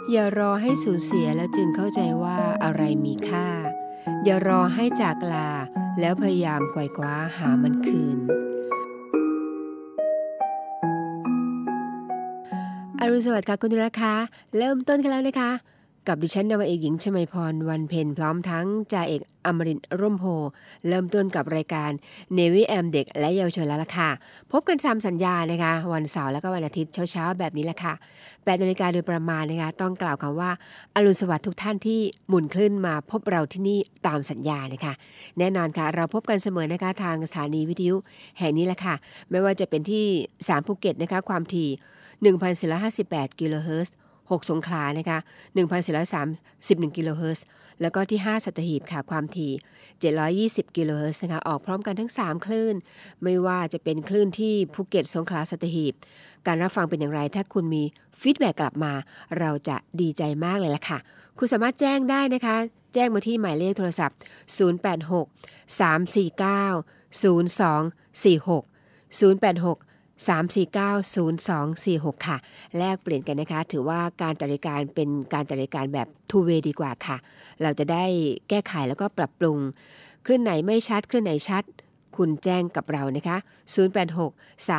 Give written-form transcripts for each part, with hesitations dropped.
อย่ารอให้สูญเสียแล้วจึงเข้าใจว่าอะไรมีค่าอย่ารอให้จากลาแล้วพยายามไขว่คว้าหามันคืนอรุณสวัสดิ์ค่ะคุณราคาเริ่มต้นกันแล้วนะคะกับดิฉันนาวาเอกหญิงชมัยพรวันเพ็ญพร้อมทั้งจ่าเอกอมรินทร์ร่มโพเริ่มต้นกับรายการ Navy AM เด็กและเยาวชนแล้วล่ะค่ะพบกันตามสัญญานะคะวันเสาร์และก็วันอาทิตย์เช้าๆแบบนี้แหละค่ะ 8 นาฬิกาโดยประมาณนะคะต้องกล่าวคำว่าอรุณสวัสดิ์ทุกท่านที่หมุนคลื่นมาพบเราที่นี่ตามสัญญานะคะแน่นอนค่ะเราพบกันเสมอนะคะทางสถานีวิทยุแห่งนี้แหละค่ะไม่ว่าจะเป็นที่3ภูเก็ตนะคะความถี่ 1,458 กิโลเฮิรตซ์6 สงขลานะคะ 1,431 กิโลเฮิรตซ์แล้วก็ที่5สัตหีบค่ะความถี่720 กิโลเฮิรตซ์นะคะออกพร้อมกันทั้ง3คลื่นไม่ว่าจะเป็นคลื่นที่ภูเก็ตสงขลาสัตหีบการรับฟังเป็นอย่างไรถ้าคุณมีฟีดแบ็กกลับมาเราจะดีใจมากเลยล่ะค่ะคุณสามารถแจ้งได้นะคะแจ้งมาที่หมายเลขโทรศัพท์086 349 0246 086 3490246 ค่ะแลกเปลี่ยนกันนะคะถือว่าการจัดรายการเป็นการจัดรายการแบบ two way ดีกว่าค่ะเราจะได้แก้ไขแล้วก็ปรับปรุงคลื่นไหนไม่ชัดคลื่นไหนชัดคุณแจ้งกับเรานะคะ086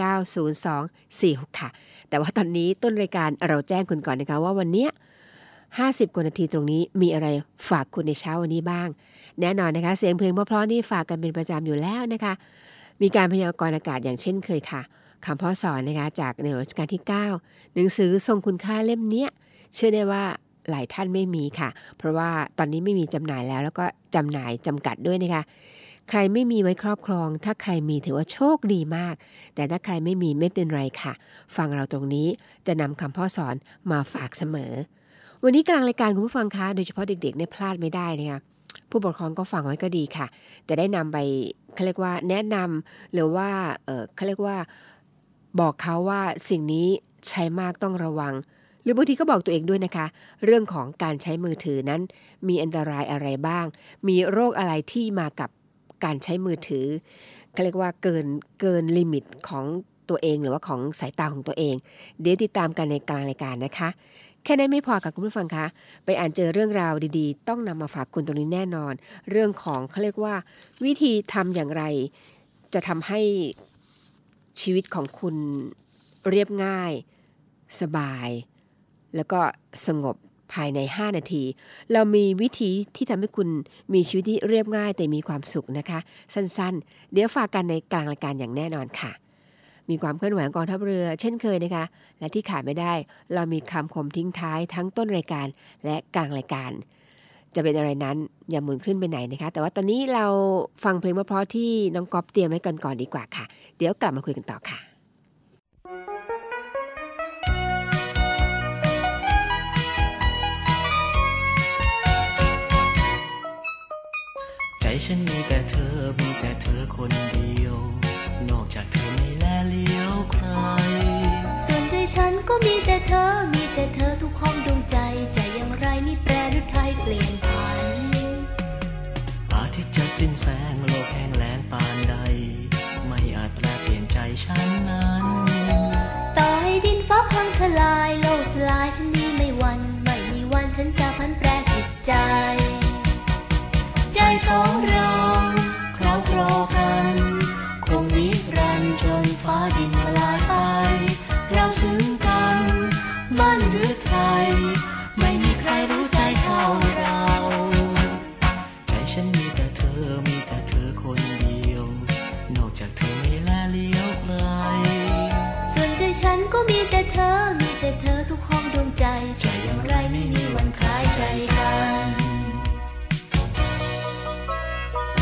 3490246 ค่ะแต่ว่าตอนนี้ต้นรายการเราแจ้งคุณก่อนนะคะว่าวันนี้50 กว่านาทีตรงนี้มีอะไรฝากคุณในเช้าวันนี้บ้างแน่นอนนะคะเสียงเพลงเพราะๆนี่ฝากกันเป็นประจำอยู่แล้วนะคะมีการพยากรณ์อากาศอย่างเช่นเคยค่ะคำพ่อสอนนะคะจากในรัชกาลที่9หนังสือทรงคุณค่าเล่มนี้เชื่อได้ว่าหลายท่านไม่มีค่ะเพราะว่าตอนนี้ไม่มีจำหน่ายแล้วก็จำหน่ายจำกัดด้วยนะคะใครไม่มีไว้ครอบครองถ้าใครมีถือว่าโชคดีมากแต่ถ้าใครไม่มีไม่เป็นไรค่ะฟังเราตรงนี้จะนำคำพ่อสอนมาฝากเสมอวันนี้กลางรายการคุณผู้ฟังคะโดยเฉพาะเด็กๆเนี่ยพลาดไม่ได้นะคะผู้ปกครองก็ฟังไว้ก็ดีค่ะแต่ได้นำไปเขาเรียกว่าแนะนำหรือว่าเขาเรียกว่าบอกเขาว่าสิ่งนี้ใช้มากต้องระวังหรือบางทีก็บอกตัวเองด้วยนะคะเรื่องของการใช้มือถือนั้นมีอันตรายอะไรบ้างมีโรคอะไรที่มากับการใช้มือถือเขาเรียกว่าเกินลิมิตของตัวเองหรือว่าของสายตาของตัวเองเดี๋ยวติดตามกันในกลางรายการนะคะแค่นั้นไม่พอค่ะคุณผู้ฟังคะไปอ่านเจอเรื่องราวดีๆต้องนำมาฝากคุณตรงนี้แน่นอนเรื่องของเขาเรียกว่าวิธีทำอย่างไรจะทำให้ชีวิตของคุณเรียบง่ายสบายแล้วก็สงบภายใน5 นาทีเรามีวิธีที่ทำให้คุณมีชีวิตที่เรียบง่ายแต่มีความสุขนะคะสั้นๆเดี๋ยวฝากกันในกลางรายการอย่างแน่นอนค่ะมีความเคลื่อนไหวของกองทัพเรือเช่นเคยนะคะและที่ขาดไม่ได้เรามีคำคมทิ้งท้ายทั้งต้นรายการและกลางรายการจะเป็นอะไรนั้นอย่าหมุนขึ้นไปไหนนะคะแต่ว่าตอนนี้เราฟังเพลงเพราะๆที่น้องก๊อฟเตรียมไว้ก่อนดีกว่าค่ะเดี๋ยวกลับมาคุยกันต่อค่ะใจฉันมีแต่เธอมีแต่เธอคนเดียวนอกจากเธอไม่แลเลี้ยวใครส่วนใจฉันก็มีแต่เธอมีแต่เธอทุกห้องดวงใจใจอย่างไรไม่แปรหรือไทยเปลี่ยนผันอาทิตย์จะสิ้นแสงโลกแห้งแล้งปานใดไม่อาจแปลเปลี่ยนใจฉันนั้นต่อให้ดินฟ้าพังทลายโลกสลายฉันนี้ไม่หวั่นไม่มีวันฉันจะพันแปรจิตใจใจสองเราคราวครอกันคงนิรันดร์จนฟ้าดินละลายไปเราซึ้งกันมั่นหรือไทยไม่มีใครรู้ใจเท่าเราใจฉันมีแต่เธอมีแต่เธอคนเดียวนอกจากเธอไม่แลเลี้ยวไกลส่วนใจฉันก็มีแต่เธอมีแต่เธอทุกห้องดวงใจใจอย่างไรไม่มีวันคล้ายใจกัน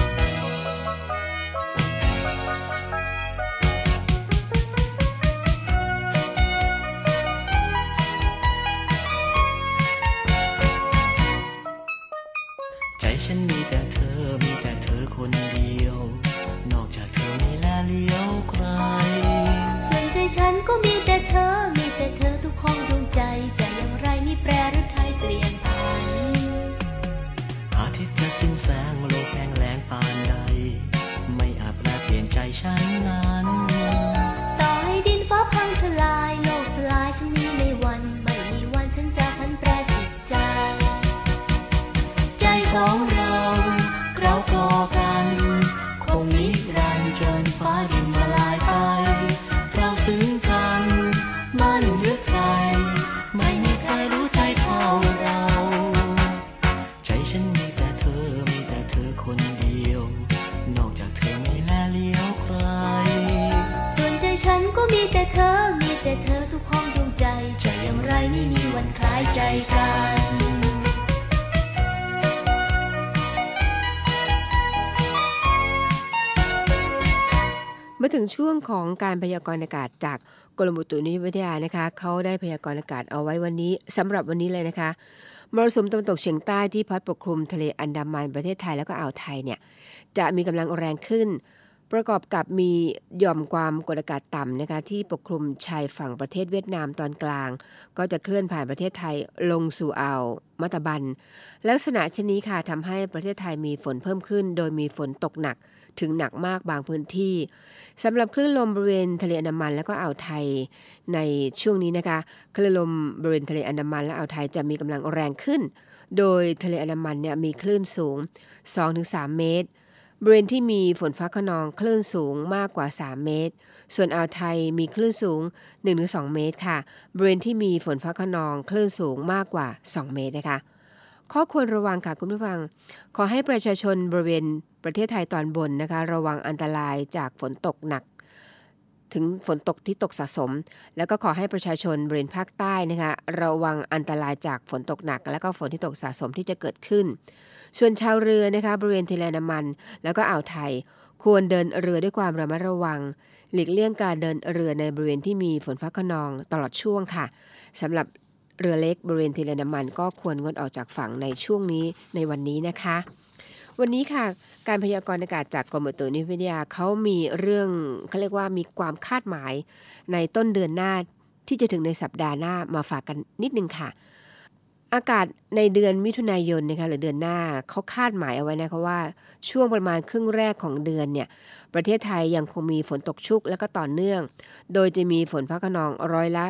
ถึงช่วงของการพยากรณ์อากาศจากกรมอุตุนิยมวิทยานะคะเขาได้พยากรณ์อากาศเอาไว้วันนี้สำหรับวันนี้เลยนะคะมรสุมตะวันตกเฉียงใต้ที่พัดปกคลุมทะเลอันดามันประเทศไทยแล้วก็อ่าวไทยเนี่ยจะมีกำลังแรงขึ้นประกอบกับมีหย่อมความกดอากาศต่ำนะคะที่ปกคลุมชายฝั่งประเทศเวียดนามตอนกลางก็จะเคลื่อนผ่านประเทศไทยลงสู่อ่าวมัตตบันลักษณะเช่นนี้ค่ะทำให้ประเทศไทยมีฝนเพิ่มขึ้นโดยมีฝนตกหนักถึงหนักมากบางพื้นที่สำหรับคลื่นลมบริเวณทะเลอันดามันและก็อ่าวไทยในช่วงนี้นะคะคลื่นลมบริเวณทะเลอันดามันและอ่าวไทยจะมีกำลังแรงขึ้นโดยทะเลอันดามันเนี่ยมีคลื่นสูง 2-3 เมตรบริเวณที่มีฝนฟ้าคะนองคลื่นสูงมากกว่า3เมตรส่วนอ่าวไทยมีคลื่นสูง 1-2 เมตรค่ะบริเวณที่มีฝนฟ้าคะนองคลื่นสูงมากกว่า2เมตรนะคะข้อควรระวังค่ะคุณผู้ฟังขอให้ประชาชนบริเวณประเทศไทยตอนบนนะคะระวังอันตรายจากฝนตกหนักถึงฝนตกที่ตกสะสมแล้วก็ขอให้ประชาชนบริเวณภาคใต้นะคะระวังอันตรายจากฝนตกหนักและก็ฝนที่ตกสะสมที่จะเกิดขึ้นส่วนชาวเรือนะคะบริเวณทะเลอันดามันแล้วก็อ่าวไทยควรเดินเรือด้วยความระมัดระวังหลีกเลี่ยงการเดินเรือในบริเวณที่มีฝนฟ้าคะนองตลอดช่วงค่ะสำหรับเรือเล็กบริเวณทะเลอันดามันก็ควรงดออกจากฝั่งในช่วงนี้ในวันนี้นะคะวันนี้ค่ะการพยากรณ์อากาศจากกรมอุตุนิยมวิทยาเขามีเรื่องเขาเรียกว่ามีความคาดหมายในต้นเดือนหน้าที่จะถึงในสัปดาห์หน้ามาฝากกันนิดนึงค่ะอากาศในเดือนมิถุนายนนะคะหรือเดือนหน้าเขาคาดหมายเอาไว้นะคะว่าช่วงประมาณครึ่งแรกของเดือนเนี่ยประเทศไทยยังคงมีฝนตกชุกและก็ต่อเนื่องโดยจะมีฝนฟ้าคะนองร้อยละ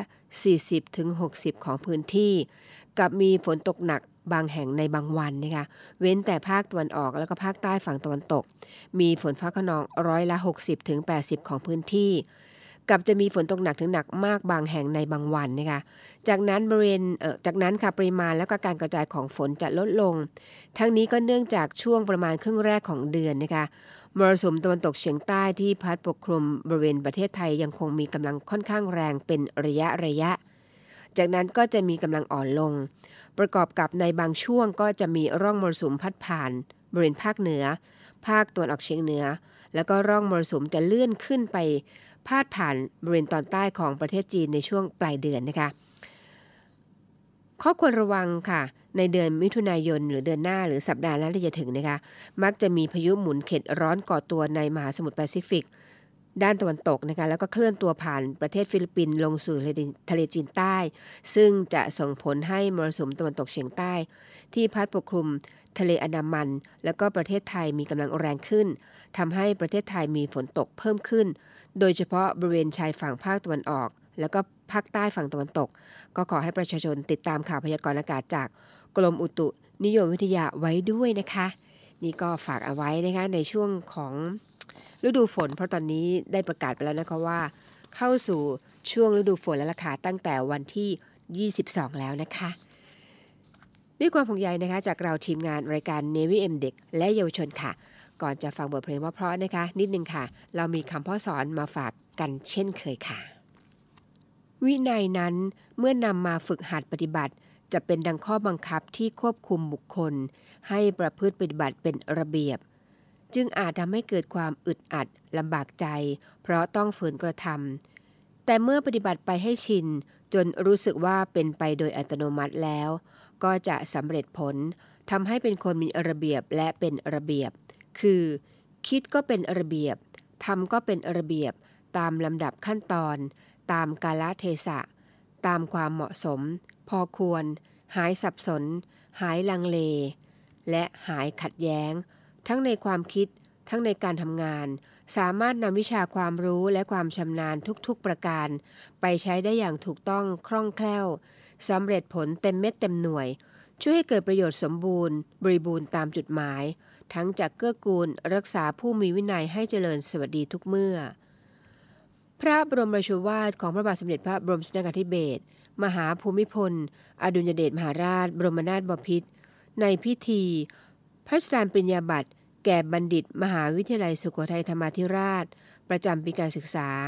40-60 ของพื้นที่กับมีฝนตกหนักบางแห่งในบางวันนะคะเว้นแต่ภาคตะวันออกแล้วก็ภาคใต้ฝั่งตะวันตกมีฝนฟ้าคะนองร้อยละ 60-80 ของพื้นที่กับจะมีฝนตกหนักถึงหนักมากบางแห่งในบางวันนะคะจากนั้นค่ะปริมาณและก็การกระจายของฝนจะลดลงทั้งนี้ก็เนื่องจากช่วงประมาณครึ่งแรกของเดือนนะคะมรสุมตะวันตกเฉียงใต้ที่พัดปกคลุมบริเวณประเทศไทยยังคงมีกำลังค่อนข้างแรงเป็นระยะจากนั้นก็จะมีกำลังอ่อนลงประกอบกับในบางช่วงก็จะมีร่องมรสุมพัดผ่านบริเวณภาคเหนือภาคตะวันออกเฉียงเหนือแล้วก็ร่องมรสุมจะเลื่อนขึ้นไปพาดผ่านบริเวณตอนใต้ของประเทศจีนในช่วงปลายเดือนนะคะข้อควรระวังค่ะในเดือนมิถุนายนหรือเดือนหน้าหรือสัปดาห์หน้าที่จะถึงนะคะมักจะมีพายุหมุนเขตร้อนก่อตัวในมหาสมุทรแปซิฟิกด้านตะวันตกนะคะแล้วก็เคลื่อนตัวผ่านประเทศฟิลิปปินส์ลงสู่ทะเลจีนใต้ซึ่งจะส่งผลให้มรสุมตะวันตกเฉียงใต้ที่พัดปกคลุมทะเลอันดามันแล้วก็ประเทศไทยมีกำลังแรงขึ้นทำให้ประเทศไทยมีฝนตกเพิ่มขึ้นโดยเฉพาะบริเวณชายฝั่งภาคตะวันออกแล้วก็ภาคใต้ฝั่งตะวันตกก็ขอให้ประชาชนติดตามข่าวพยากรณ์อากาศจากกรมอุตุนิยมวิทยาไว้ด้วยนะคะนี่ก็ฝากเอาไว้นะคะในช่วงของฤดูฝนเพราะตอนนี้ได้ประกาศไปแล้วนะคะว่าเข้าสู่ช่วงฤดูฝนแล้วล่ะค่ะตั้งแต่วันที่22แล้วนะคะด้วยความห่วงใยนะคะจากเราทีมงานรายการ Navy M เด็กและเยาวชนค่ะก่อนจะฟังบทเพลงเพราะๆนะคะนิดนึงค่ะเรามีคำพ่อสอนมาฝากกันเช่นเคยค่ะวินัยนั้นเมื่อนำมาฝึกหัดปฏิบัติจะเป็นดังข้อบังคับที่ควบคุมบุคคลให้ประพฤติปฏิบัติเป็นระเบียบจึงอาจทำให้เกิดความอึดอัดลำบากใจเพราะต้องฝืนกระทำแต่เมื่อปฏิบัติไปให้ชินจนรู้สึกว่าเป็นไปโดยอัตโนมัติแล้วก็จะสำเร็จผลทำให้เป็นคนมีระเบียบและเป็นระเบียบคือคิดก็เป็นระเบียบทำก็เป็นระเบียบตามลำดับขั้นตอนตามกาลเทศะตามความเหมาะสมพอควรหายสับสนหายลังเลและหายขัดแย้งทั้งในความคิดทั้งในการทำงานสามารถนำวิชาความรู้และความชำนาญทุกๆประการไปใช้ได้อย่างถูกต้องคล่องแคล่วสำเร็จผลเต็มเม็ดเต็มหน่วยช่วยให้เกิดประโยชน์สมบูรณ์บริบูรณ์ตามจุดหมายทั้งจากเกื้อกูลรักษาผู้มีวินัยให้เจริญสวัสดีทุกเมื่อพระบรมราโชวาทของพระบาทสมเด็จพระบรมชนกาธิเบศรมหาภูมิพลอดุลยเดชมหาราชบรมนาถบพิตรในพิธีพระราชทานปริญญาบัตรแก่บัณฑิตมหาวิทยาลัยสุโขทัยธรรมาธิราชประจำปีการศึกษา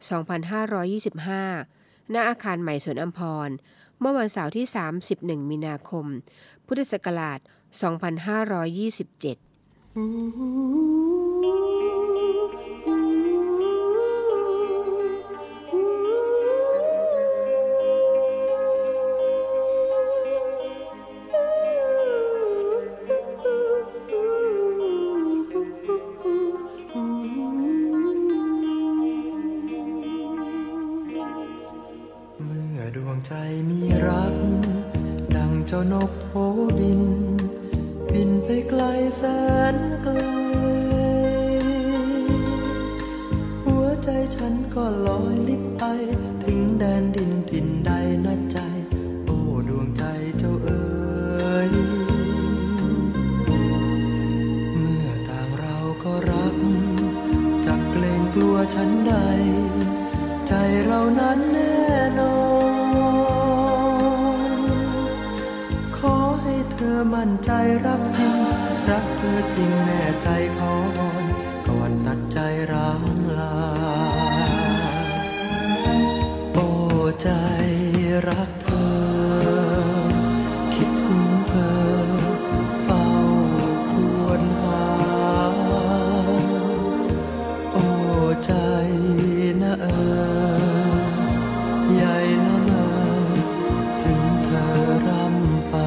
2525 ณ อาคารใหม่สวนอัมพรเมื่อวันเสาร์ที่ 31 มีนาคม พุทธศักราช 2527 ดวงใจมีรักดังเจ้านกโผบินบินไปไกลแสนไกลหัวใจฉันก็ลอยลิบไปถึงแดนดินถิ่นใดนะใจโอ้ดวงใจเจ้าเอ๋ยเมื่อต่างเราก็รักจักเกรงกลัวฉันใดใจเรานั้นแน่นอนขอให้เธอมั่นใจรักจริงรักเธอจริงแน่ใจขอวอนก่อนตัดใจร้างลาโอ้ใจรักเธอคิดถึงเธอเฝ้าครวญหาโอ้ใจนะใหญ่ละเมอถึงเธอร่ำไป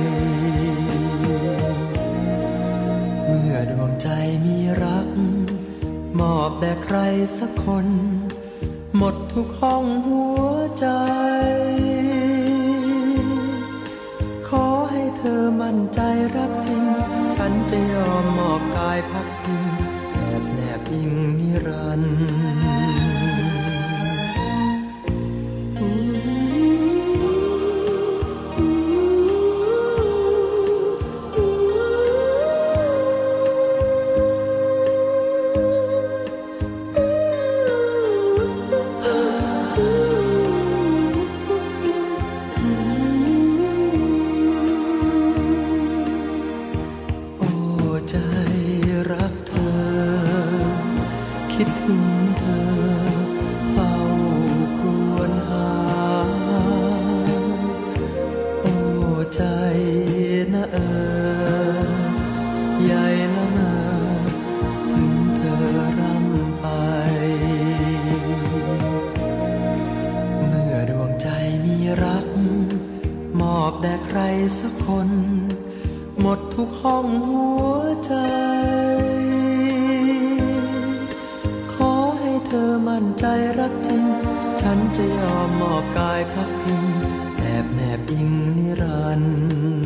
เมื่อดวงใจมีรักมอบแด่ใครสักคนหมดทุกห้องหัวใจขอให้เธอมั่นใจรักจริงฉันจะยอมมอบกายพักพิงแนบอิงนิรันดร์สักคนหมดทุกห้องหัวใจขอให้เธอมั่นใจรักจริงฉันจะยอมมอบกายพักพิงแนบอิงนิรันดร์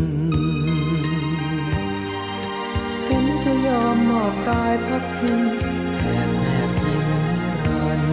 ฉันจะยอมมอบกายพักพิงแนบอิงนิรันดร์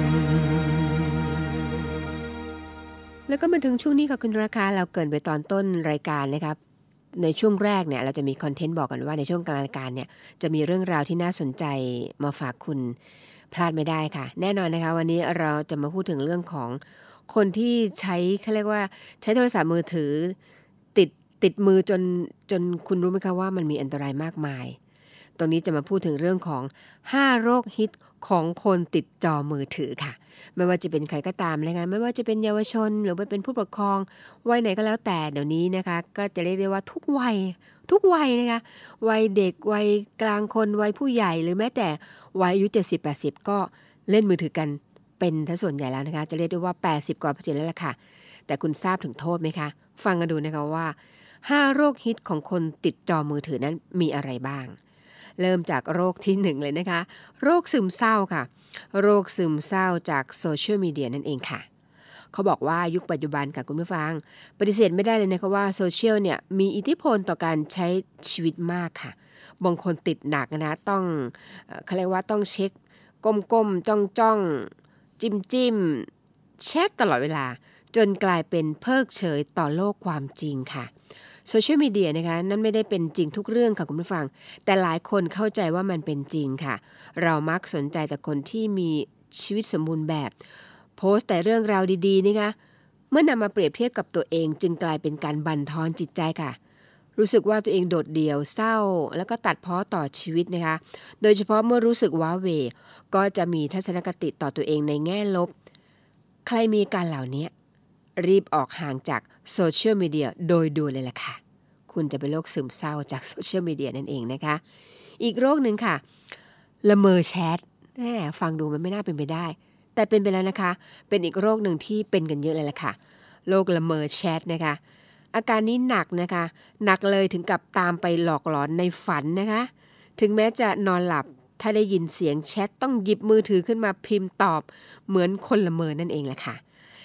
แล้วก็มาถึงช่วงนี้ค่ะคุณราคาเราเกริ่นไปตอนต้นรายการนะครับในช่วงแรกเนี่ยเราจะมีคอนเทนต์บอกกันว่าในช่วงกลางรายการเนี่ยจะมีเรื่องราวที่น่าสนใจมาฝากคุณพลาดไม่ได้ค่ะแน่นอนนะคะวันนี้เราจะมาพูดถึงเรื่องของคนที่ใช้เขาเรียกว่าใช้โทรศัพท์มือถือติดมือจนคุณรู้ไหมคะว่ามันมีอันตรายมากมายตรงนี้จะมาพูดถึงเรื่องของ5โรคฮิตของคนติดจอมือถือค่ะไม่ว่าจะเป็นใครก็ตามนะคะไม่ว่าจะเป็นเยาวชนหรือว่าเป็นผู้ปกครองวัยไหนก็แล้วแต่เดี๋ยวนี้นะคะก็จะเรียกได้ว่าทุกวัยนะคะวัยเด็กวัยกลางคนวัยผู้ใหญ่หรือแม้แต่วัยอายุ 70-80 ก็เล่นมือถือกันเป็นทั้งส่วนใหญ่แล้วนะคะจะเรียกได้ว่า80%แล้วล่ะค่ะแต่คุณทราบถึงโทษไหมคะฟังกันดูนะคะว่า5โรคฮิตของคนติดจอมือถือนั้นมีอะไรบ้างเริ่มจากโรคที่1เลยนะคะโรคซึมเศร้าค่ะโรคซึมเศร้าจากโซเชียลมีเดียนั่นเองค่ะเขาบอกว่ายุคปัจจุบันค่ะคุณผู้ฟังปฏิเสธไม่ได้เลยนะคะว่าโซเชียลเนี่ยมีอิทธิพลต่อการใช้ชีวิตมากค่ะบางคนติดหนักนะต้องเขาเรียกว่าต้องเช็คก้มจ้องจิ้มแชทตลอดเวลาจนกลายเป็นเพิกเฉยต่อโลกความจริงค่ะโซเชียลมีเดียนะคะนั่นไม่ได้เป็นจริงทุกเรื่องค่ะคุณผู้ฟังแต่หลายคนเข้าใจว่ามันเป็นจริงค่ะเรามักสนใจแต่คนที่มีชีวิตสมบูรณ์แบบโพสต์แต่เรื่องราวดีๆนะคะเมื่อนำมาเปรียบเทียบกับตัวเองจึงกลายเป็นการบั่นทอนจิตใจค่ะรู้สึกว่าตัวเองโดดเดี่ยวเศร้าแล้วก็ตัดพ้อต่อชีวิตนะคะโดยเฉพาะเมื่อรู้สึกว้าเหวก็จะมีทัศนคติต่อตัวเองในแง่ลบใครมีการเหล่านี้รีบออกห่างจากโซเชียลมีเดียโดยด่วนเลยล่ะค่ะคุณจะเป็นโรคซึมเศร้าจากโซเชียลมีเดียนั่นเองนะคะอีกโรคหนึ่งค่ะละเมอแชทฟังดูมันไม่น่าเป็นไปได้แต่เป็นไปแล้วนะคะเป็นอีกโรคหนึ่งที่เป็นกันเยอะเลยล่ะค่ะโรคละเมอแชทนะคะอาการนี้หนักนะคะหนักเลยถึงกับตามไปหลอกหลอนในฝันนะคะถึงแม้จะนอนหลับถ้าได้ยินเสียงแชทต้องหยิบมือถือขึ้นมาพิมพ์ตอบเหมือนคนละเมอนั่นเองแหละค่ะ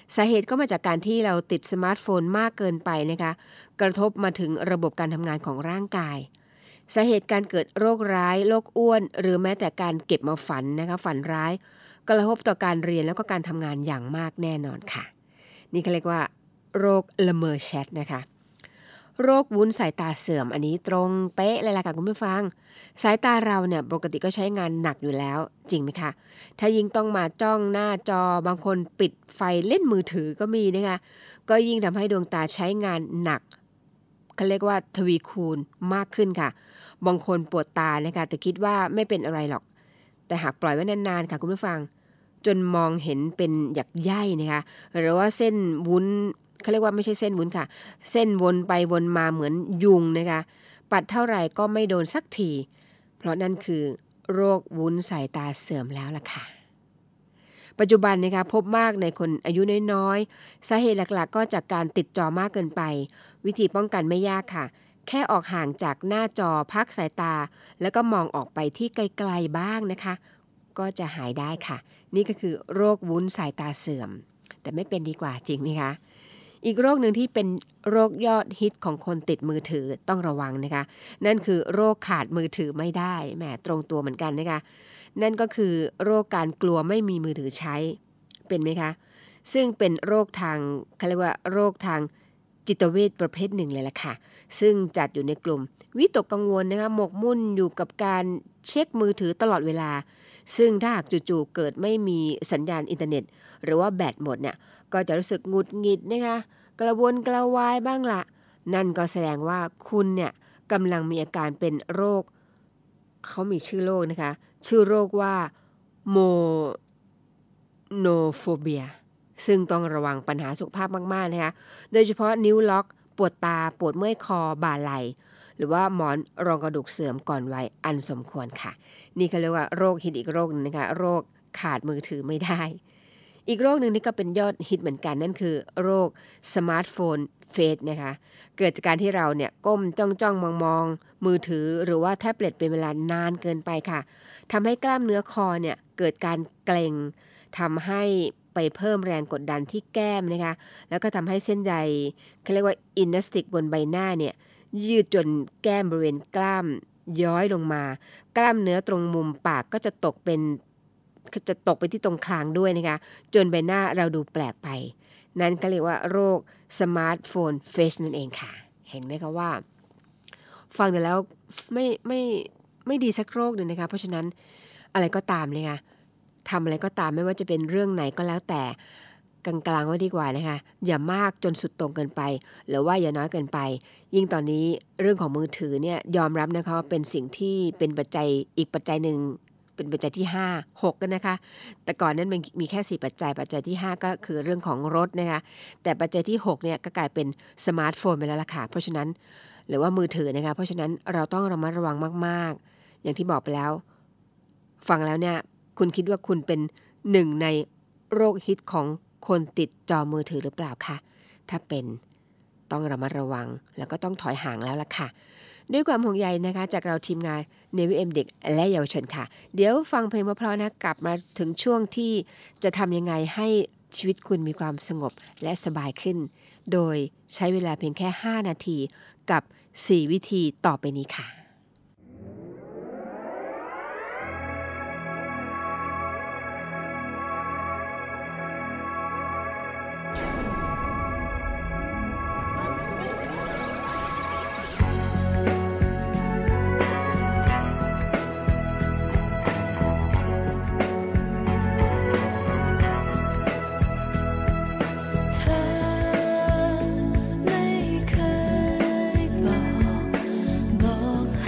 สาเหตุก็มาจากการที่เราติดสมาร์ทโฟนมากเกินไปนะคะกระทบมาถึงระบบการทำงานของร่างกายสาเหตุการเกิดโรคร้ายโรคอ้วนหรือแม้แต่การเก็บมาฝันนะคะฝันร้ายกระทบต่อการเรียนแล้วก็การทำงานอย่างมากแน่นอนค่ะนี่เขาเรียกว่าโรคละเมอแชทนะคะโรควุ้นสายตาเสื่อมอันนี้ตรงเป๊ะเลยล่ะค่ะคุณผู้ฟังสายตาเราเนี่ยปกติก็ใช้งานหนักอยู่แล้วจริงไหมคะถ้ายิ่งต้องมาจ้องหน้าจอบางคนปิดไฟเล่นมือถือก็มีนะคะก็ยิ่งทำให้ดวงตาใช้งานหนักเขาเรียกว่าทวีคูณมากขึ้นค่ะบางคนปวดตานะคะแต่คิดว่าไม่เป็นอะไรหรอกแต่หากปล่อยไว้นานๆค่ะคุณผู้ฟังจนมองเห็นเป็นหยักใยนะคะหรือว่าเส้นวุ้นเขาเรียกว่าไม่ใช่เส้นวุ้นค่ะเส้นวนไปวนมาเหมือนยุงนะคะปัดเท่าไหร่ก็ไม่โดนสักทีเพราะนั่นคือโรควุ้นสายตาเสื่อมแล้วล่ะค่ะปัจจุบันนะคะพบมากในคนอายุน้อยๆสาเหตุหลักๆก็จากการติดจอมากเกินไปวิธีป้องกันไม่ยากค่ะแค่ออกห่างจากหน้าจอพักสายตาแล้วก็มองออกไปที่ไกลๆบ้างนะคะก็จะหายได้ค่ะนี่ก็คือโรควุ้นสายตาเสื่อมแต่ไม่เป็นดีกว่าจริงไหมคะอีกโรคหนึ่งที่เป็นโรคยอดฮิตของคนติดมือถือต้องระวังนะคะนั่นคือโรคขาดมือถือไม่ได้แหมตรงตัวเหมือนกันนะคะนั่นก็คือโรคการกลัวไม่มีมือถือใช้เป็นไหมคะซึ่งเป็นโรคทางเขาเรียกว่าโรคทางจิตเวชประเภทหนึ่งเลยล่ะค่ะซึ่งจัดอยู่ในกลุ่มวิตกกังวลนะคะหมกมุ่นอยู่กับการเช็คมือถือตลอดเวลาซึ่งถ้าหากจู่ๆเกิดไม่มีสัญญาณอินเทอร์เน็ตหรือว่าแบตหมดเนี่ยก็จะรู้สึกหงุดหงิดนะคะกระวนกระวายบ้างละนั่นก็แสดงว่าคุณเนี่ยกำลังมีอาการเป็นโรคเขามีชื่อโรคนะคะชื่อโรคว่าโมโนโฟเบียซึ่งต้องระวังปัญหาสุขภาพมากๆนะคะโดยเฉพาะนิ้วล็อกปวดตาปวดเมื่อยคอบ่าไหล่หรือว่าหมอนรองกระดูกเสื่อมก่อนวัยอันสมควรค่ะนี่เขาเรียกว่าโรคฮิตอีกโรคนึงนะคะโรคขาดมือถือไม่ได้อีกโรคนึงนี่ก็เป็นยอดฮิตเหมือนกันนั่นคือโรคสมาร์ทโฟนเฟสนะคะเกิดจากการที่เราเนี่ยก้มจ้องมองมือถือหรือว่าแท็บเล็ตเป็นเวลานานเกินไปค่ะทำให้กล้ามเนื้อคอเนี่ยเกิดการเกร็งทำให้ไปเพิ่มแรงกดดันที่แก้มนะคะแล้วก็ทำให้เส้นใยเขาเรียกว่าอิลาสติกบนใบหน้าเนี่ยยืดจนแก้มบริเวณกล้ามย้อยลงมากล้ามเนื้อตรงมุมปากก็จะตกไปที่ตรงคางด้วยนะคะจนใบหน้าเราดูแปลกไปนั่นก็เรียกว่าโรคสมาร์ทโฟนเฟสนั่นเองค่ะเห็นไหมคะว่าฟังแต่แล้วไม่ดีสักโรคเลยนะคะเพราะฉะนั้นอะไรก็ตามเลยค่ะทำอะไรก็ตามไม่ว่าจะเป็นเรื่องไหนก็แล้วแต่กลางๆไว้ดีกว่านะคะอย่ามากจนสุดตรงเกินไปหรือว่าอย่าน้อยเกินไปยิ่งตอนนี้เรื่องของมือถือเนี่ยยอมรับนะคะว่าเป็นสิ่งที่เป็นปัจจัยอีกปัจจัยหนึ่งเป็นปัจจัยที่5 6กันนะคะแต่ก่อนนั้นมันมีแค่4ปัจจัยที่5ก็คือเรื่องของรถนะคะแต่ปัจจัยที่6เนี่ยก็กลายเป็นสมาร์ทโฟนไปแล้วล่ะค่ะเพราะฉะนั้นหรือว่ามือถือนะคะเพราะฉะนั้นเราต้องระมัดระวังมากๆอย่างที่บอกไปแล้วฟังแล้วเนี่ยคุณคิดว่าคุณเป็นหนึ่งในโรคฮิตของคนติดจอมือถือหรือเปล่าคะถ้าเป็นต้องระมัดระวังแล้วก็ต้องถอยห่างแล้วล่ะค่ะด้วยความห่วงใยนะคะจากเราทีมงาน Navy M เด็กและเยาวชนค่ะเดี๋ยวฟังเพลงเพราะๆนะกลับมาถึงช่วงที่จะทำยังไงให้ชีวิตคุณมีความสงบและสบายขึ้นโดยใช้เวลาเพียงแค่5นาทีกับ4วิธีต่อไปนี้ค่ะบอก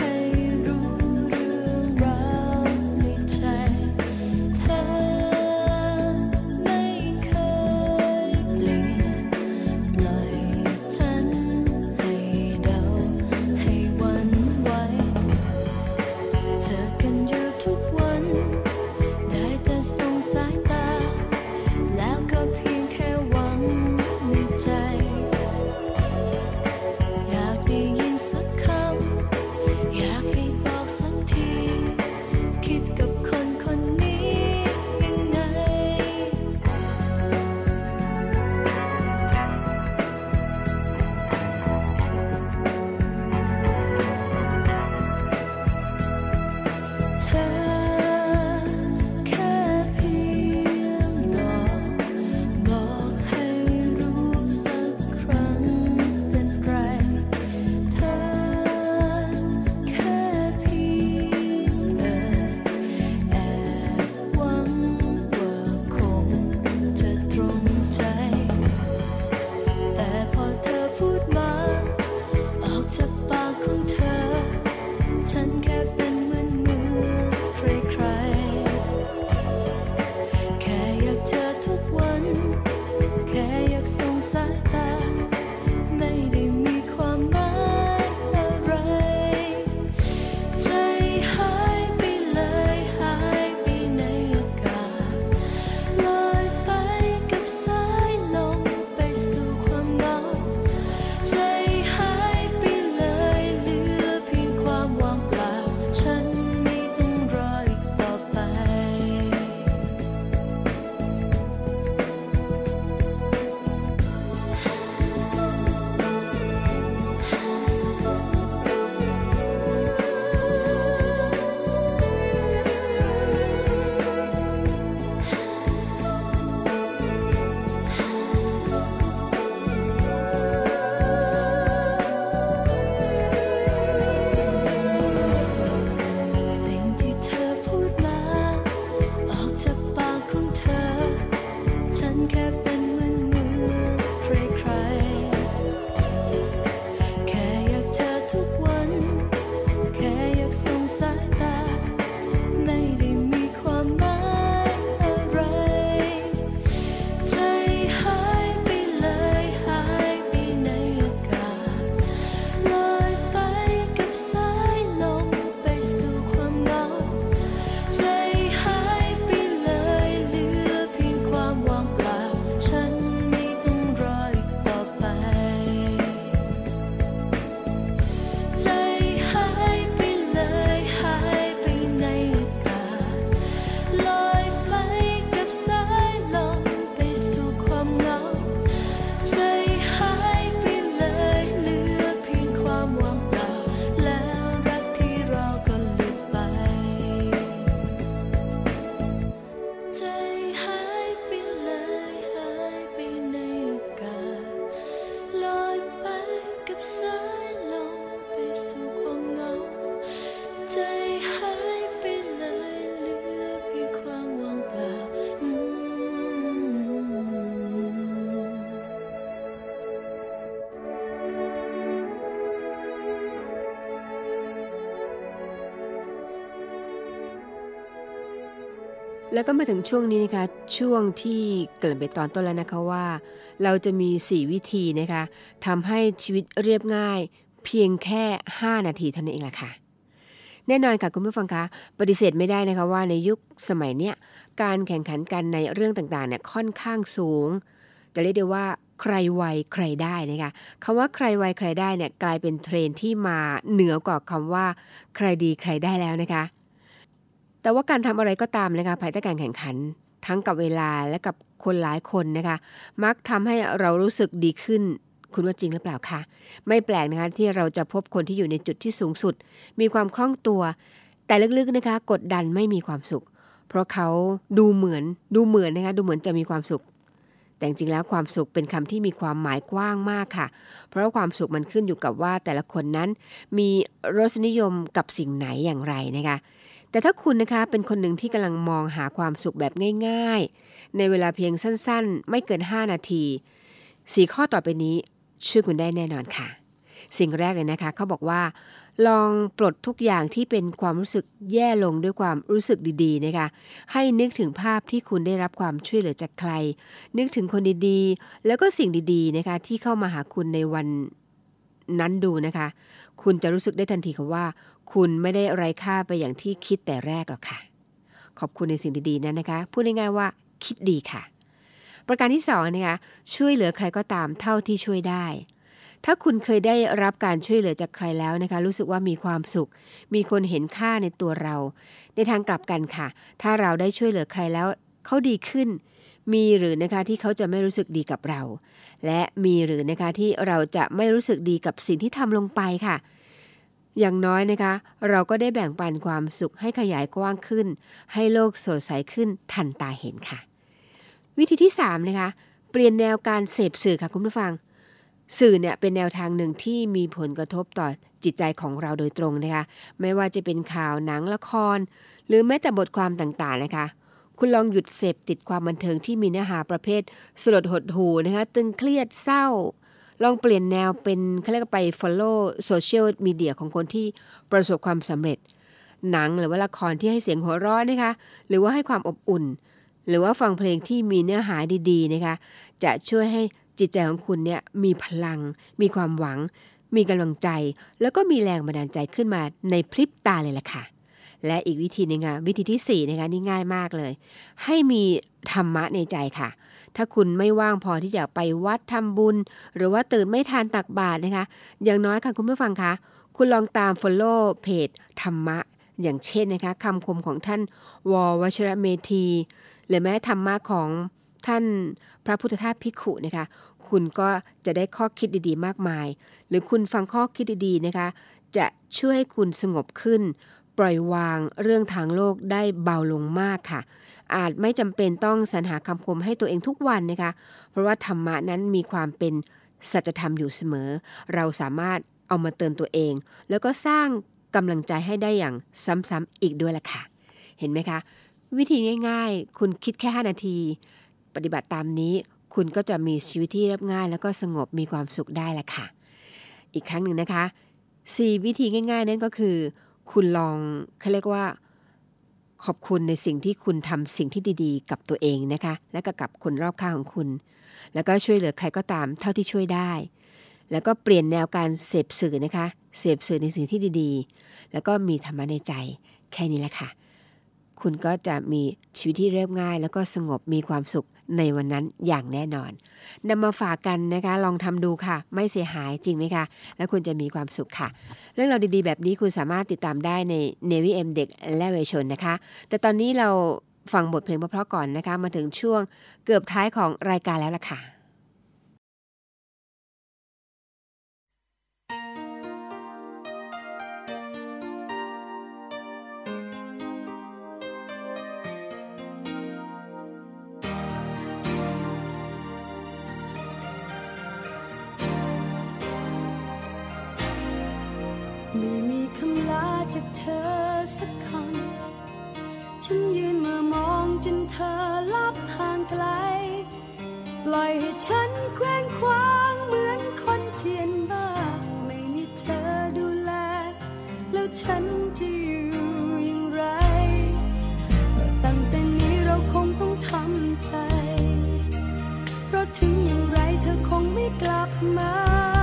แล้วก็มาถึงช่วงนี้นะคะช่วงที่เกริ่นไปตอนต้นแล้วนะคะว่าเราจะมี4วิธีนะคะทำให้ชีวิตเรียบง่ายเพียงแค่5นาทีเท่านั้นเองล่ะค่ะแน่นอนค่ะคุณผู้ฟังคะปฏิเสธไม่ได้นะคะว่าในยุคสมัยเนี้ยการแข่งขันกันในเรื่องต่างๆเนี่ยค่อนข้างสูงจะเรียกได้ว่าใครไวใครได้นะคะคำว่าใครไวใครได้เนี่ยกลายเป็นเทรนด์ที่มาเหนือกว่าคำว่าใครดีใครได้แล้วนะคะแต่ว่าการทำอะไรก็ตามนะคะภายใต้การแข่งขันทั้งกับเวลาและกับคนหลายคนนะคะมักทำให้เรารู้สึกดีขึ้นคุณว่าจริงหรือเปล่าคะไม่แปลกนะคะที่เราจะพบคนที่อยู่ในจุดที่สูงสุดมีความคล่องตัวแต่ลึกๆนะคะกดดันไม่มีความสุขเพราะเขาดูเหมือนนะคะดูเหมือนจะมีความสุขแต่จริงๆแล้วความสุขเป็นคำที่มีความหมายกว้างมากค่ะเพราะว่าความสุขมันขึ้นอยู่กับว่าแต่ละคนนั้นมีรสนิยมกับสิ่งไหนอย่างไรนะคะแต่ถ้าคุณนะคะเป็นคนหนึ่งที่กำลังมองหาความสุขแบบง่ายๆในเวลาเพียงสั้นๆไม่เกิน5นาที4ข้อต่อไปนี้ช่วยคุณได้แน่นอนค่ะสิ่งแรกเลยนะคะเขาบอกว่าลองปลดทุกอย่างที่เป็นความรู้สึกแย่ลงด้วยความรู้สึกดีๆนะคะให้นึกถึงภาพที่คุณได้รับความช่วยเหลือจากใครนึกถึงคนดีๆแล้วก็สิ่งดีๆนะคะที่เข้ามาหาคุณในวันนั้นดูนะคะคุณจะรู้สึกได้ทันทีค่ะว่าคุณไม่ได้ไร้ค่าไปอย่างที่คิดแต่แรกหรอกค่ะขอบคุณในสิ่งดีๆนั้นนะคะพูดง่ายๆว่าคิดดีค่ะประการที่2นะคะช่วยเหลือใครก็ตามเท่าที่ช่วยได้ถ้าคุณเคยได้รับการช่วยเหลือจากใครแล้วนะคะรู้สึกว่ามีความสุขมีคนเห็นค่าในตัวเราในทางกลับกันค่ะถ้าเราได้ช่วยเหลือใครแล้วเขาดีขึ้นมีหรือนะคะที่เขาจะไม่รู้สึกดีกับเราและมีหรือนะคะที่เราจะไม่รู้สึกดีกับสิ่งที่ทำลงไปค่ะอย่างน้อยนะคะเราก็ได้แบ่งปันความสุขให้ขยายกว้างขึ้นให้โลกสดใสขึ้นทันตาเห็นค่ะวิธีที่3นะคะเปลี่ยนแนวการเสพสื่อค่ะคุณผู้ฟังสื่อเนี่ยเป็นแนวทางหนึ่งที่มีผลกระทบต่อจิตใจของเราโดยตรงนะคะไม่ว่าจะเป็นข่าวหนังละครหรือแม้แต่บทความต่างๆนะคะคุณลองหยุดเสพติดความบันเทิงที่มีเนื้อหาประเภทสลดหดหู่นะคะตึงเครียดเศร้าลองเปลี่ยนแนวเป็นเขาเรียกว่าไป follow social media ของคนที่ประสบความสำเร็จหนังหรือว่าละครที่ให้เสียงหัวเราะนะคะหรือว่าให้ความอบอุ่นหรือว่าฟังเพลงที่มีเนื้อหาดีๆนะคะจะช่วยให้จิตใจของคุณเนี่ยมีพลังมีความหวังมีกำลังใจแล้วก็มีแรงบันดาลใจขึ้นมาในพริบตาเลยล่ะค่ะและอีกวิธีนึงค่ะวิธีที่4นะคะนี่ง่ายมากเลยให้มีธรรมะในใจค่ะถ้าคุณไม่ว่างพอที่จะไปวัดทำบุญหรือว่าตื่นไม่ทันตักบาตรนะคะอย่างน้อยค่ะคุณผู้ฟังคะคุณลองตาม follow เพจธรรมะอย่างเช่นนะคะคำคมของท่านว.วชิรเมธีหรือแม้ธรรมะของท่านพระพุทธทาสภิกขุนะคะคุณก็จะได้ข้อคิดดีๆมากมายหรือคุณฟังข้อคิดดีๆนะคะจะช่วยให้คุณสงบขึ้นปล่อยวางเรื่องทางโลกได้เบาลงมากค่ะอาจไม่จำเป็นต้องสรรหาคำคมให้ตัวเองทุกวันนะคะเพราะว่าธรรมะนั้นมีความเป็นสัจธรรมอยู่เสมอเราสามารถเอามาเตือนตัวเองแล้วก็สร้างกำลังใจให้ได้อย่างซ้ำๆอีกด้วยล่ะค่ะเห็นไหมคะวิธีง่ายๆคุณคิดแค่5นาทีปฏิบัติตามนี้คุณก็จะมีชีวิตที่เรียบง่ายแล้วก็สงบมีความสุขได้ละค่ะอีกครั้งหนึ่งนะคะ4วิธีง่ายๆนั่นก็คือคุณลองเขาเรียกว่าขอบคุณในสิ่งที่คุณทำสิ่งที่ดีๆกับตัวเองนะคะและก็กับคนรอบข้างของคุณแล้วก็ช่วยเหลือใครก็ตามเท่าที่ช่วยได้แล้วก็เปลี่ยนแนวการเสพสื่อนะคะเสพสื่อในสิ่งที่ดีๆแล้วก็มีธรรมะในใจแค่นี้แหละค่ะคุณก็จะมีชีวิตที่เรียบง่ายแล้วก็สงบมีความสุขในวันนั้นอย่างแน่นอนนำมาฝากกันนะคะลองทำดูค่ะไม่เสียหายจริงไหมคะแล้วคุณจะมีความสุขค่ะเรื่องราวดีๆแบบนี้คุณสามารถติดตามได้ใน Navy M เด็กและเยาวชนนะคะแต่ตอนนี้เราฟังบทเพลงเพราะๆก่อนนะคะมาถึงช่วงเกือบท้ายของรายการแล้วล่ะค่ะไม่มีคำลาจากเธอสักคำฉันยืนมือมองจนเธอลับห่างไกลปล่อยให้ฉันเคว้งคว้างเหมือนคนเจียนบ้าไม่มีเธอดูแลแล้วฉันจะอยู่อย่างไรตั้งแต่นี้เราธอคงไม่กลับมา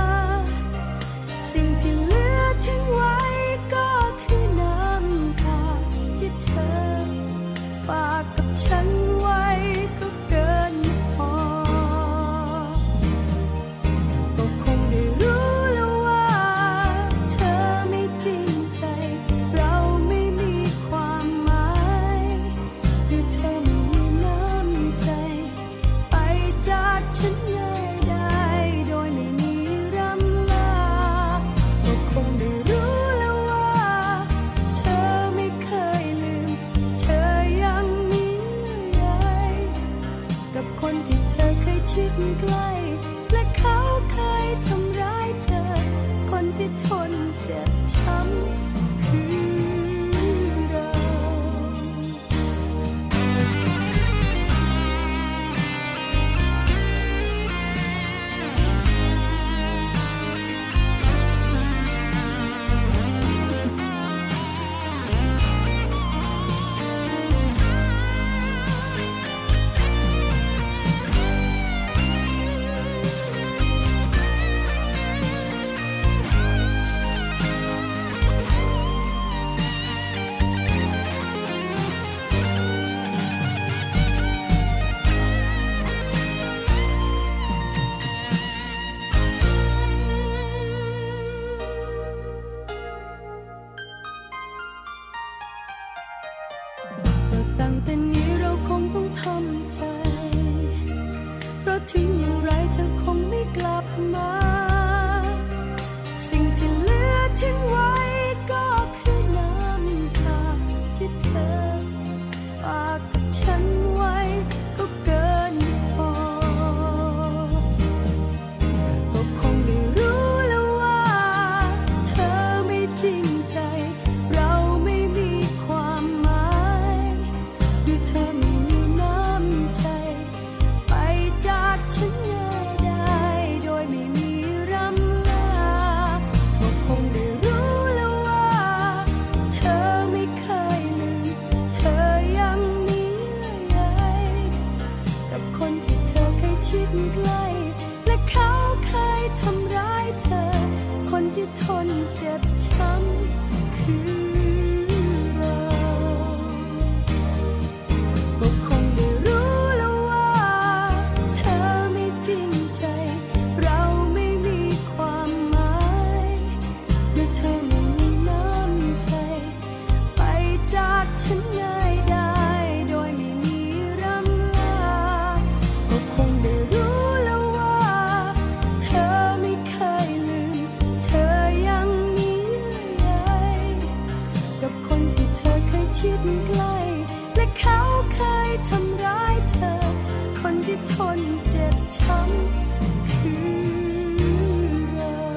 สิ่งที่เหลือทิ้งไว้ก็คือน้ำตาที่เธอฝากกับฉันไว้ก็เกินพอก็คงได้รู้แล้วว่าเธอไม่จริงใจเราไม่มีความหมายหรือเธอไม่มีน้ำใจไปจากฉันง่ายได้โดยไม่มีรำลาก็คงได้รู้แล้วว่าเธอไม่เคยลืมเธอยังมีใยกับคนที่เธอเคยชิดใกล้และเขาเคยทำร้ายเธอคนที่ทนเจ็บช้ำคือเรา ตั้งแต่นี้เราคงต้องทำใจเพราะถึงอย่างไรเธอคงไม่กลับมาสิ่งที่เหลือทิ้งไว้ก็คือน้ำตาที่เธอฝากกับฉันไว้ก็เกินพอก็คงได้รู้แล้วว่าเธอไม่จริงใจเราไม่มีความหมายหรือเธอไม่มีน้ำใจไปจากฉันง่ายได้โดยไม่มีรำลาก็คงได้รู้แล้วว่าเธอไม่เคยลืมเธอยังมีใยกับคนที่เธอเคยชิดใกล้และเขาเคยทำร้ายเธอคนที่ทนเจ็บช้ำคือเราก็คงได้รู้แล้วว่าเธอไม่จริงใจเราไม่มีความหมายหรือเธอไม่มีน้ำใจไปจากฉันง่ายได้โดยไม่มีรำลาก็คงได้รู้แล้วว่าเธอไม่เคยลืมเธอยังมีใยกับคนที่เธอเคยชิดใกล้และเขาเคยทำร้ายเธอคนที่ทนเจ็บช้ำคือเรา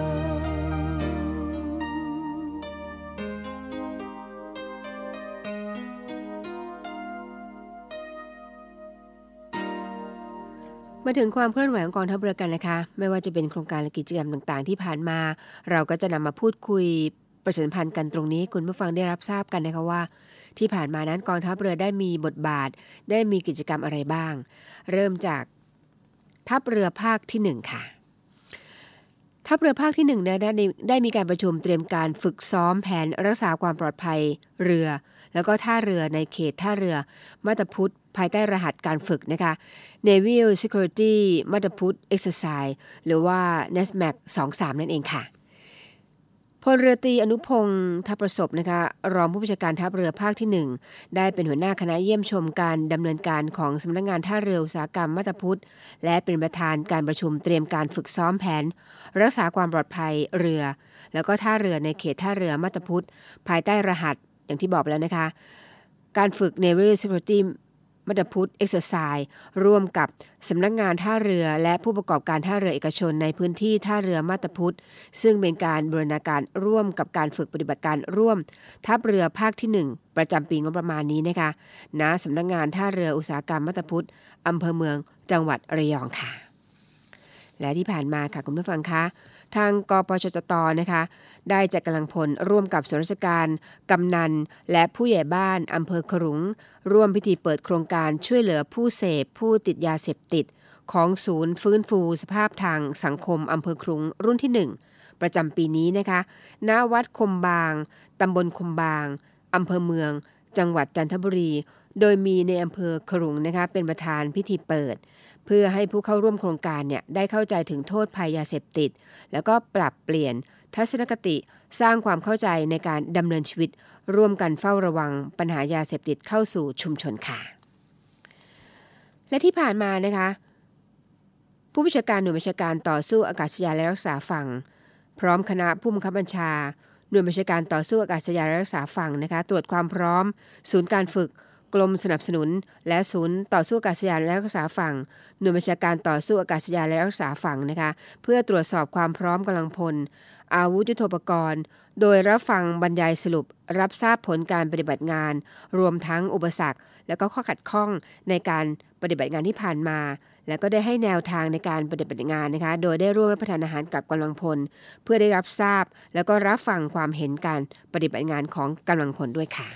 มาถึงความเคลื่อนไหวของกองทัพเรือกันนะคะไม่ว่าจะเป็นโครงการและกิจกรรมต่างๆที่ผ่านมาเราก็จะนำมาพูดคุยประชาสัมพันธ์กันตรงนี้คุณผู้ฟังได้รับทราบกันนะคะว่าที่ผ่านมานั้นกองทัพเรือได้มีบทบาทได้มีกิจกรรมอะไรบ้างเริ่มจากทัพเรือภาคที่1ค่ะทัพเรือภาคที่1เนี่ยได้มีการประชุมเตรียมการฝึกซ้อมแผนรักษาความปลอดภัยเรือแล้วก็ท่าเรือในเขตท่าเรือมาตาพุธภายใต้รหัสการฝึกนะคะ Naval Security มาตาพุธ Exercise หรือว่า NASMAC 23 นั่นเองค่ะพลเรือตรีอนุพงศ์ทัพประสบนะคะรองผู้บัญชาการทัพเรือภาคที่1ได้เป็นหัวหน้าคณะเยี่ยมชมการดำเนินการของสำนักงานท่าเรืออุตสาหกรรมมาตาพุธและเป็นประธานการประชุมเตรียมการฝึกซ้อมแผนรักษาความปลอดภัยเรือแล้วก็ท่าเรือในเขตท่าเรือมาตาพุธภายใต้รหัสอย่างที่บอกไปแล้วนะคะการฝึก Naval Security มาตาพุธ Exercise ร่วมกับสำนักงานท่าเรือและผู้ประกอบการท่าเรือเอกชนในพื้นที่ท่าเรือมาตาพุธซึ่งเป็นการบูรณาการร่วมกับการฝึกปฏิบัติการร่วมทัพเรือภาคที่1ประจำปีงบประมาณนี้นะคะณสำนักงานท่าเรืออุตสาหกรรมมาตาพุธอำเภอเมืองจังหวัดระยองค่ะและที่ผ่านมาค่ะคุณผู้ฟังคะทางกปชจตนะคะได้จัดกำลังพลร่วมกับส่วนราชการกำนันและผู้ใหญ่บ้านอำเภอขลุงร่วมพิธีเปิดโครงการช่วยเหลือผู้เสพผู้ติดยาเสพติดของศูนย์ฟื้นฟูสภาพทางสังคมอำเภอครุงรุ่นที่1ประจำปีนี้นะคะณวัดคมบางตำบลคมบางอำเภอเมืองจังหวัดจันทบุรีโดยมีในอำเภอขลุงนะคะเป็นประธานพิธีเปิดเพื่อให้ผู้เข้าร่วมโครงการเนี่ยได้เข้าใจถึงโทษภัยยาเสพติดแล้วก็ปรับเปลี่ยนทัศนคติสร้างความเข้าใจในการดำเนินชีวิตร่วมกันเฝ้าระวังปัญหายาเสพติดเข้าสู่ชุมชนค่ะและที่ผ่านมานะคะผู้บัญชาการหน่วยบัญชาการต่อสู้อากาศยานและรักษาฝั่งพร้อมคณะผู้บังคับบัญชาหน่วยบัญชาการต่อสู้อากาศยานและรักษาฝั่งนะคะตรวจความพร้อมศูนย์การฝึกกรมสนับสนุนและศูนย์ต่อสู้อากาศยานและรักษาฝั่งหน่วยบัญชาการต่อสู้อากาศยานและรักษาฝั่งนะคะเพื่อตรวจสอบความพร้อมกำลังพลอาวุธยุทโธปกรณ์โดยรับฟังบรรยายสรุปรับทราบผลการปฏิบัติงานรวมทั้งอุปสรรคและก็ข้อขัดข้องในการปฏิบัติงานที่ผ่านมาแล้วก็ได้ให้แนวทางในการปฏิบัติงานนะคะโดยได้ร่วมรับประทานอาหารกับกำลังพลเพื่อได้รับทราบแล้วก็รับฟังความเห็นการปฏิบัติงานของกำลังพลด้วยค่ะ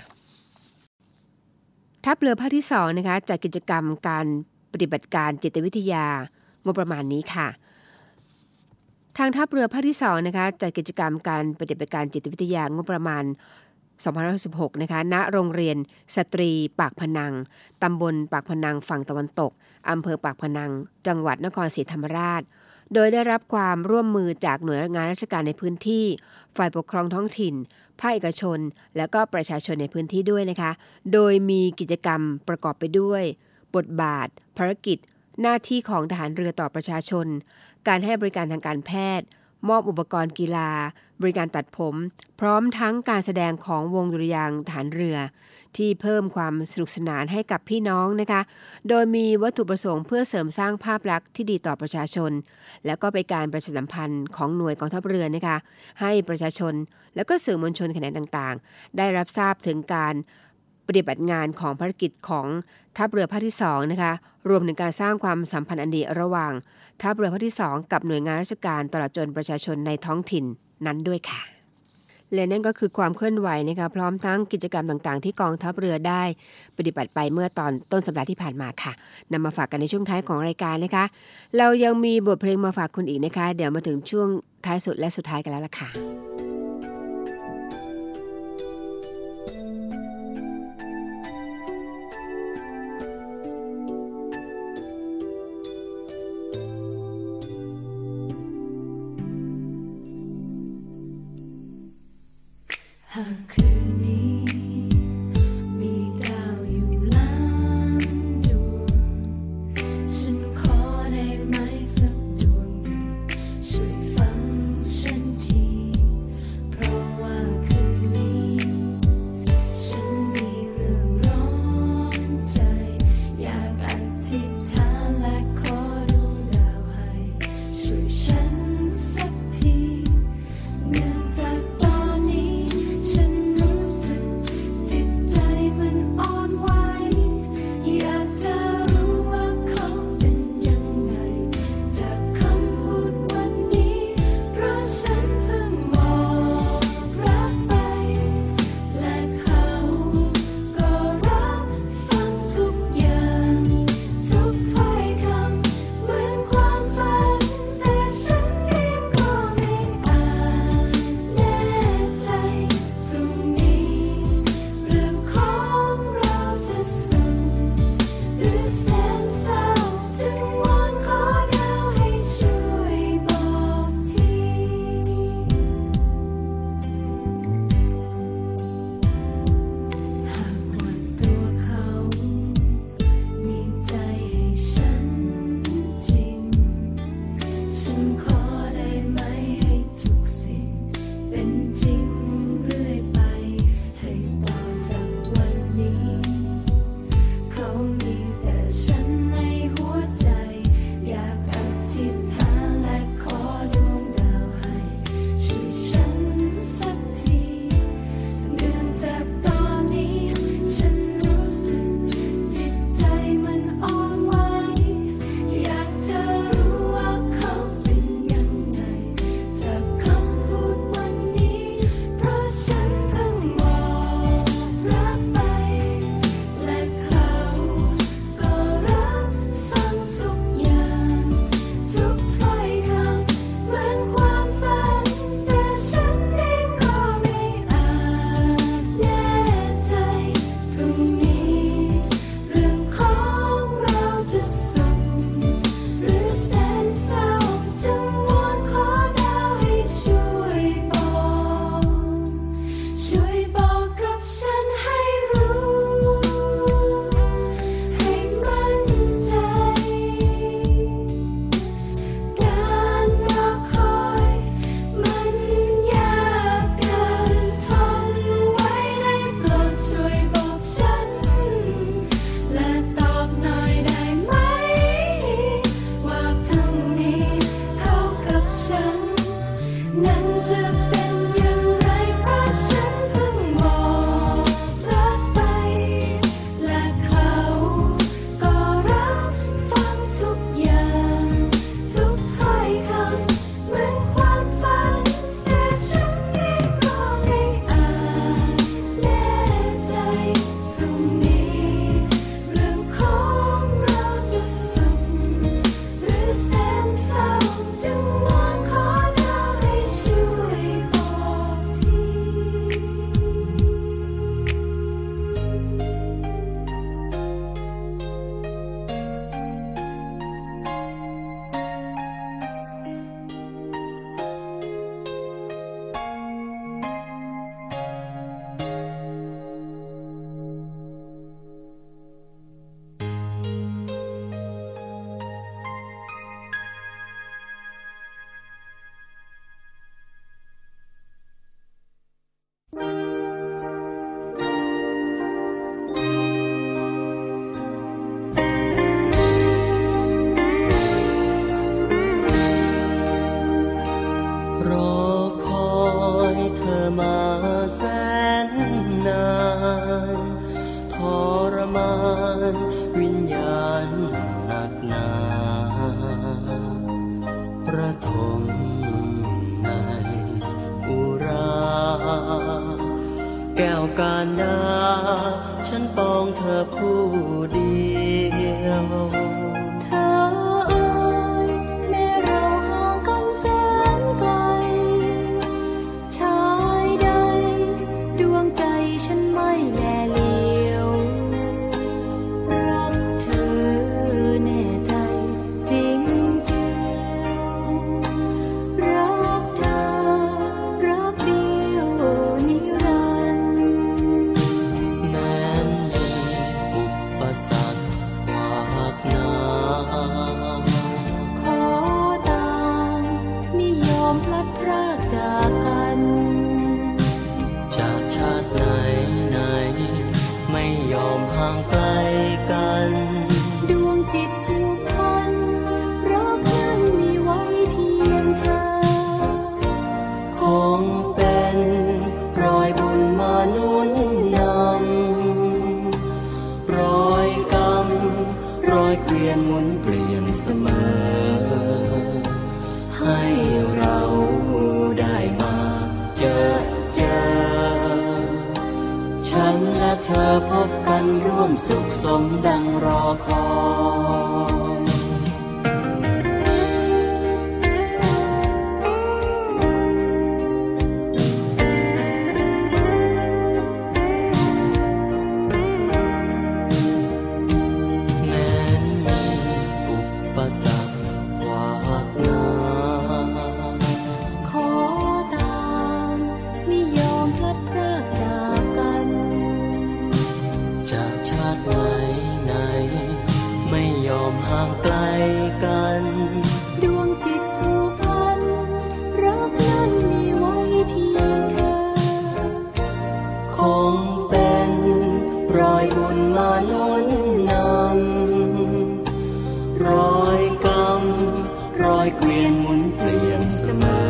ทัพเรือภาคที่2นะคะจัดกิจกรรมการปฏิบัติการจิตวิทยางบประมาณนี้ค่ะทางทัพเรือภาคที่2นะคะจัดกิจกรรมการปฏิบัติการจิตวิทยางบประมาณ2566นะคะณโรงเรียนสตรีปากพนังตำบลปากพนังฝั่งตะวันตกอำเภอปากพนังจังหวัดนครศรีธรรมราชโดยได้รับความร่วมมือจากหน่วยงานราชการในพื้นที่ฝ่ายปกครองท้องถิ่นภาคเอกชนและก็ประชาชนในพื้นที่ด้วยนะคะโดยมีกิจกรรมประกอบไปด้วยบทบาทภารกิจหน้าที่ของทหารเรือต่อประชาชนการให้บริการทางการแพทย์มอบอุปกรณ์กีฬาบริการตัดผมพร้อมทั้งการแสดงของวงดุริยางค์ทหารเรือที่เพิ่มความสนุกสนานให้กับพี่น้องนะคะโดยมีวัตถุประสงค์เพื่อเสริมสร้างภาพลักษณ์ที่ดีต่อประชาชนและก็เป็นการประชาสัมพันธ์ของหน่วยกองทัพเรือนะคะให้ประชาชนและก็สื่อมวลชนแขนงต่างๆได้รับทราบถึงการปฏิบัติงานของภารกิจของทัพเรือภาคที่2นะคะรวมถึงการสร้างความสัมพันธ์อันดีระหว่างทัพเรือภาคที่2กับหน่วยงานราชการตลอดจนประชาชนในท้องถิ่นนั้นด้วยค่ะและนั่นก็คือความเคลื่อนไหวนะคะพร้อมทั้งกิจกรรมต่างๆที่กองทัพเรือได้ปฏิบัติไปเมื่อตอนต้นสัปดาห์ที่ผ่านมาค่ะนำมาฝากกันในช่วงท้ายของรายการนะคะเรายังมีบทเพลงมาฝากคุณอีกนะคะเดี๋ยวมาถึงช่วงท้ายสุดและสุดท้ายกันแล้วล่ะค่ะหากคืนนี้มีดาวอยู่ล้านดวงฉันขอได้ไหมสักดวงหนึ่งช่วยฟังฉันทีเพราะว่าคืนนี้ฉันมีเรื่องร้อนใจอยากอธิษฐานและขอดูดาวให้ช่วยฉันสักทีเนื่องจากฉันารดาฉันปองเธอผู้เดียวเธอเอ่ยแม้เราห่างกันแสนไกลชายใดดวงใจฉันไม่แลเหลียวรักเธอแน่ใจจริงเจียวรักเธอรักเดียวนิรันดร์แม้นมีอุปสรรคขวากหน้าขอตามมิยอมพลัดพรากจากกันจากชาติไหนไหนไม่ยอมห่างไกลกันดวงจิตผูกพันรักนั้นมีไว้เพียงเธอคงเป็นรอยบุญมาหนุนนำรอยกรรมรอยเกวียนหมุนเปลี่ยนเสมอให้เราได้มาเจอฉันและเธอพบกันร่วมสุขสมดังรอคอยแม้นมีอุปสรรคขวากหน้าขอตามมิยอมพลัดพรากจากกันจากชาติไหนไหนไม่ยอมห่างไกลกันดวงจิตผูกพันรักนั้นมีไว้เพียงเธอคงเป็นรอยบุญมาหนุนนำรอยกรรมรอยเกวียนหมุนเปลี่ยนเสมอ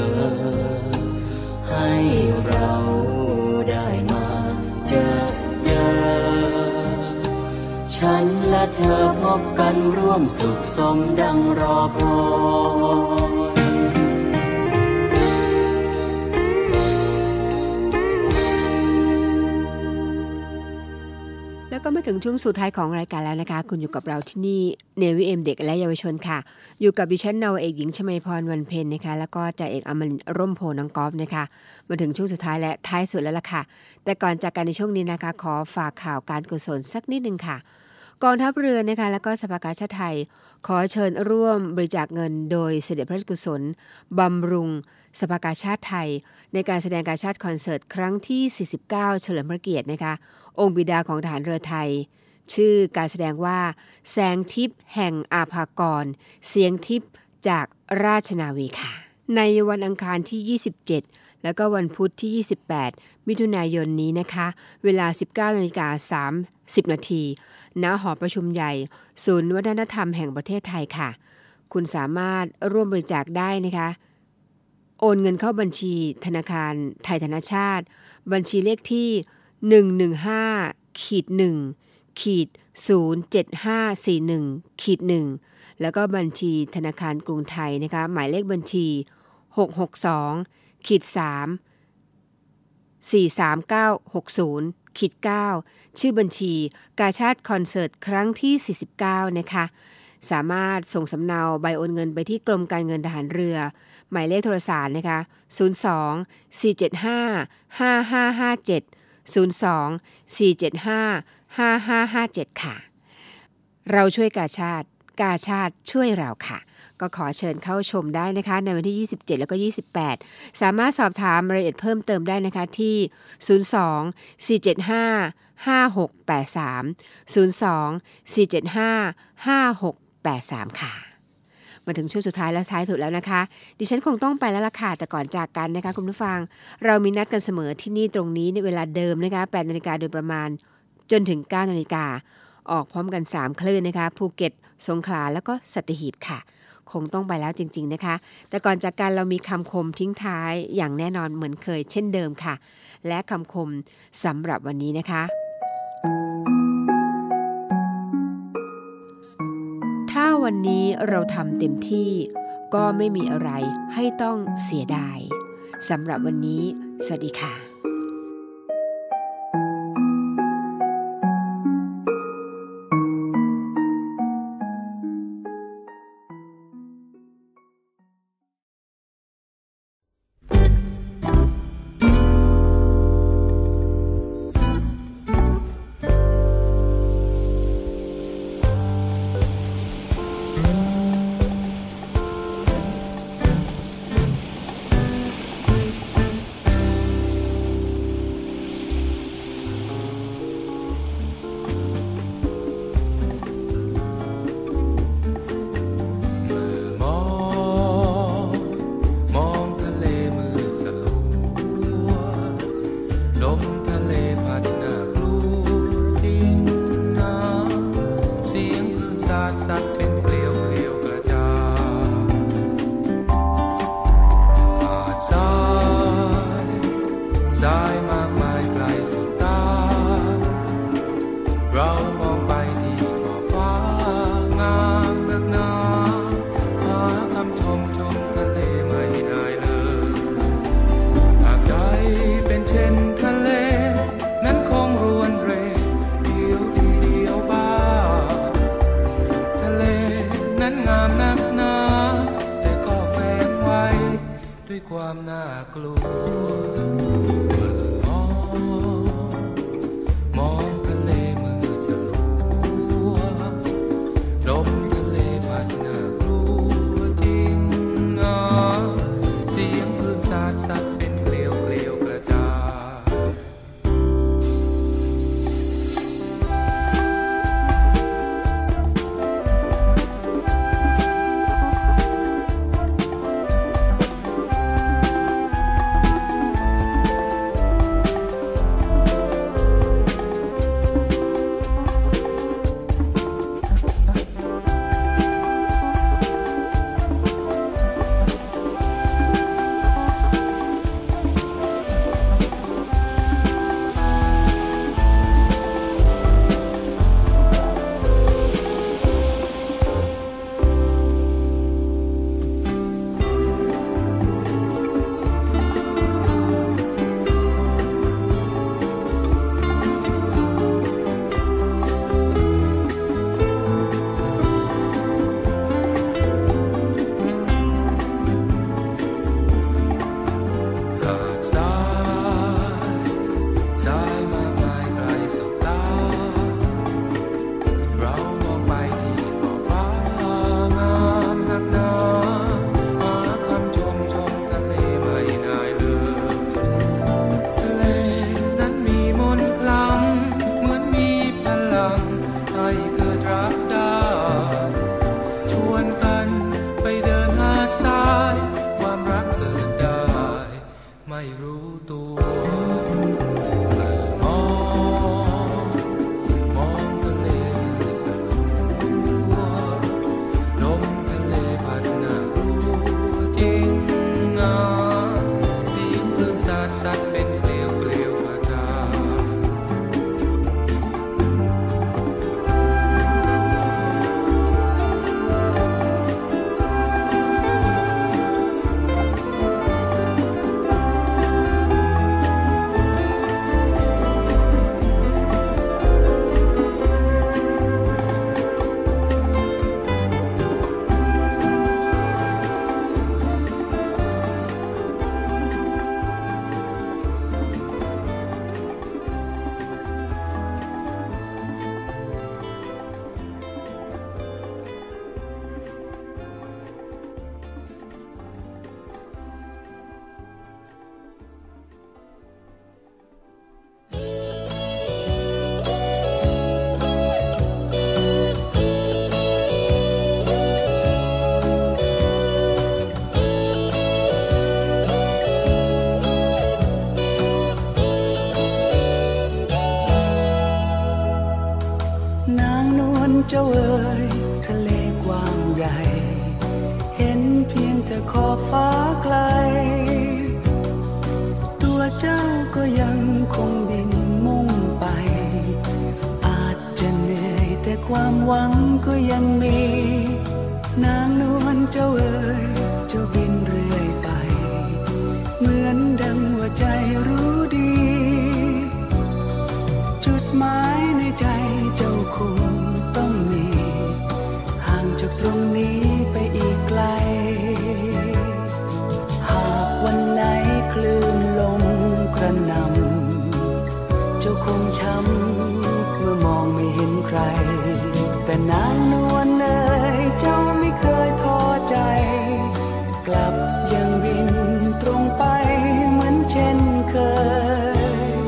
ให้เราได้มาเจอฉันและเธอพบกันร่วมสุขสมดังรอคอยแล้วก็มาถึงช่วงสุดท้ายของรายการแล้วนะคะคุณอยู่กับเราที่นี่เนวิเอ็มเด็กและเยาวชนค่ะอยู่กับดิฉันนาวเอกหญิงชมาพรวันเพ็ญนะคะแล้วก็จ่าเอกอมรินทร์ร่มโพน้องกอล์ฟนะคะมาถึงช่วงสุดท้ายและท้ายสุดแล้วล่ะค่ะแต่ก่อนจากกันในช่วงนี้นะคะขอฝากข่าวการกุศลสักนิดนึงค่ะกองทัพเรือนะคะแล้วก็สภากาชาติไทยขอเชิญร่วมบริจาคเงินโดยเสด็จพระราชกุศลบำรุงสภากาชาติไทยในการแสดงกาชาดคอนเสิร์ตครั้งที่49เฉลิมพระเกียรตินะคะองค์บิดาของทหารเรือไทยชื่อการแสดงว่าแสงทิพย์แห่งอาภากรเสียงทิพย์จากราชนาวีค่ะในวันอังคารที่27แล้วก็วันพุธที่28มิถุนายนนี้นะคะเวลา 19:30 นาทีณหอประชุมใหญ่ศูนย์วัฒนธรรมแห่งประเทศไทยค่ะคุณสามารถร่วมบริจาคได้นะคะโอนเงินเข้าบัญชีธนาคารไทยธนชาติบัญชีเลขที่115-1-07541-1แล้วก็บัญชีธนาคารกรุงไทยนะคะหมายเลขบัญชี662-34960-9ชื่อบัญชีกาชาดคอนเสิร์ตครั้งที่49นะคะสามารถส่งสำเนาใบโอนเงินไปที่กรมการเงินทหารเรือหมายเลขโทรศัพท์นะคะ02-475-5557 ค่ะเราช่วยกาชาติช่วยเราค่ะก็ขอเชิญเข้าชมได้นะคะในวันที่27แล้วก็28สามารถสอบถามรายละเอียดเพิ่มเติมได้นะคะที่02-475-5683 ค่ะมาถึงช่วงสุดท้ายและท้ายสุดแล้วนะคะดิฉันคงต้องไปแล้วล่ะค่ะแต่ก่อนจากกันนะคะคุณผู้ฟังเรามีนัดกันเสมอที่นี่ตรงนี้ในเวลาเดิมนะคะ 8:00 นโดยประมาณจนถึง 9:00 นออกพร้อมกัน3คลื่นนะคะภูเก็ตสงขลาแล้วก็สัตหีบค่ะคงต้องไปแล้วจริงๆนะคะแต่ก่อนจากกันเรามีคำคมทิ้งท้ายอย่างแน่นอนเหมือนเคยเช่นเดิมค่ะและคำคมสำหรับวันนี้นะคะถ้าวันนี้เราทำเต็มที่ก็ไม่มีอะไรให้ต้องเสียดายสำหรับวันนี้สวัสดีค่ะด้วยความน่ากลัวมองทะเลมือสลัวลมทะเลพัดน่ากลัวจริงเสียงคลื่นสาดสัดเป็นเกลียวเกลียวกระจายเจ้าเอ๋ยทะเลกว้างใหญ่เห็นเพียงแต่ขอบฟ้าไกลตัวเจ้าก็ยังคงบินมุ่งไปอาจจะเหนื่อยแต่ความหวังก็ยังมีนางนวลเจ้าเอ๋ยเจ้าบินเรื่อยไปเหมือนดังว่าใจรู้ดีจุดหมายในใจเจ้าคงต้องมีห่างจากตรงนี้ไปอีกไกลหากวันไหนคลื่นลมกระหน่ำเจ้าคงช้ำเมื่อมองไม่เห็นใครแต่นางนวลเอ๋ยเจ้าไม่เคยท้อใจกลับยังบินตรงไปเหมือนเช่นเคย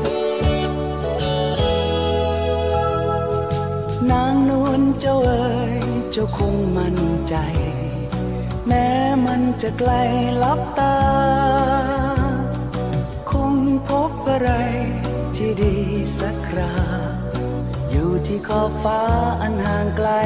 นางนวลเจ้าเอ๋ยเจ้าคงมั่นใจแม้มันจะไกลลับตาคงพบอะไรที่ดีสักคราอยู่ที่ขอบฟ้าอันห่างไกล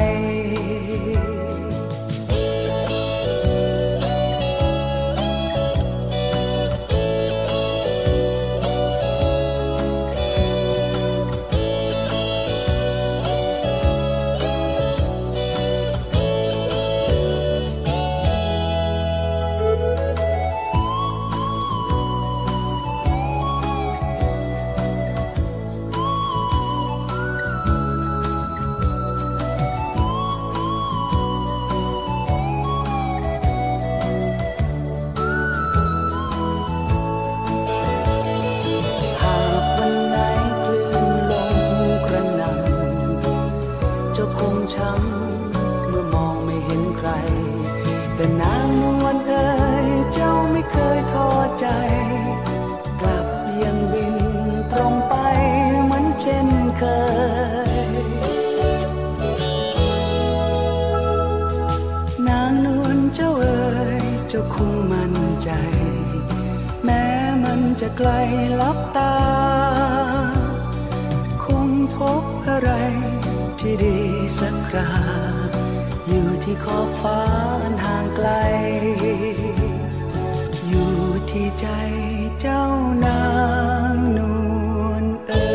คงมั่นใจแม้มันจะไกลลับตาคงพบอะไรที่ดีสักคราอยู่ที่ขอบฟ้าอันห่างไกลอยู่ที่ใจเจ้านางนวลเอ๋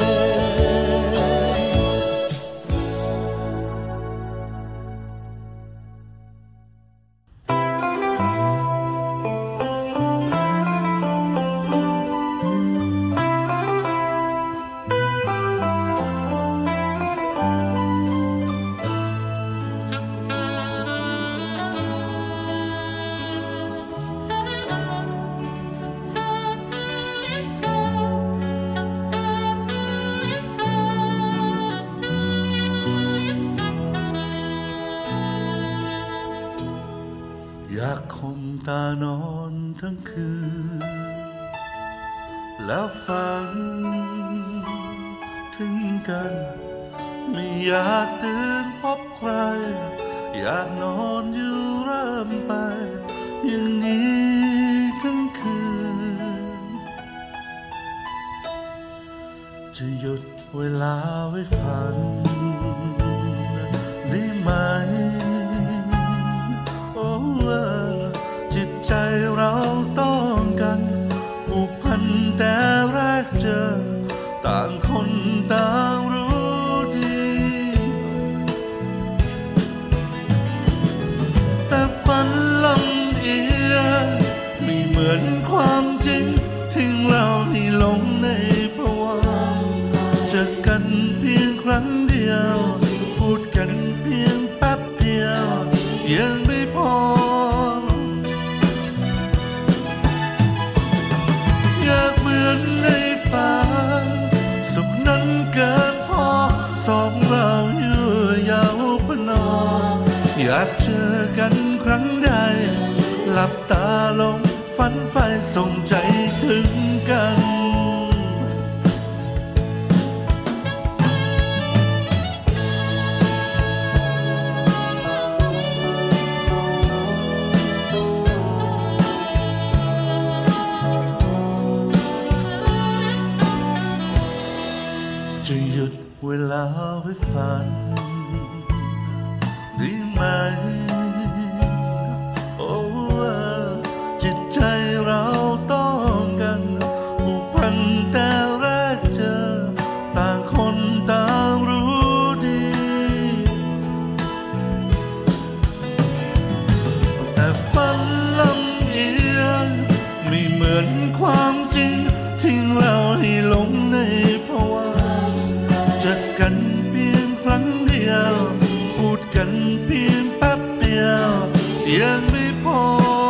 ยอยากคมตานอนทั้งคืนแล้วฝันถึงกันไม่อยากตื่นพบใครอยากนอนอยู่เริ่มไปอย่างนี้ทั้งคืนจะหยุดเวลาไว้ฝันได้ไหมจิตใจเราต้องกันผูกพันแต่แรกเจอต่างคนต่างรู้ดีแต่ฝันลำเอียงไม่เหมือนความจริงทิ้งเราให้หลงในภวังค์เจอกันเพียงครั้งเดียวพูดกันเพียงแป๊บเดียวยังไม่พออยากเหมือนในฝันสุขนั้นเกินพอสองเราอยู่ยาวพนออยากเจอกันครั้งใดหลับตาลงฝันใฝ่ส่งใจถึงกันจะหยุดเวลาไว้ฝันได้ไหมโอ้จิตใจเราต้องกันผูกพันแต่แรกเจอต่างคนต่างรู้ดีแต่ฝันลำเอียงไม่เหมือนความจริงทิ้งเราให้หลงในภวังค์เจอกันเพียงครั้งเดียวพูดกันเพียงแป๊บเดียวยังไม่พอ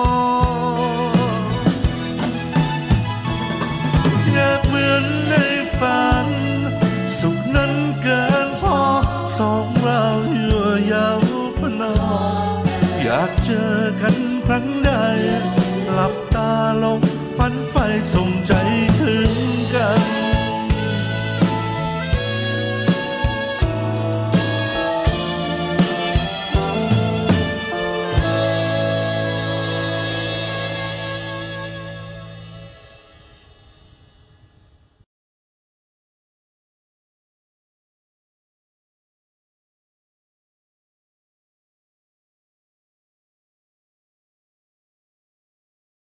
อยากเหมือนในฝันสุขนั้นเกินพอสองเราอยู่ยาวพนออยากเจอกันครั้งใดหลับตาลงฝันใฝ่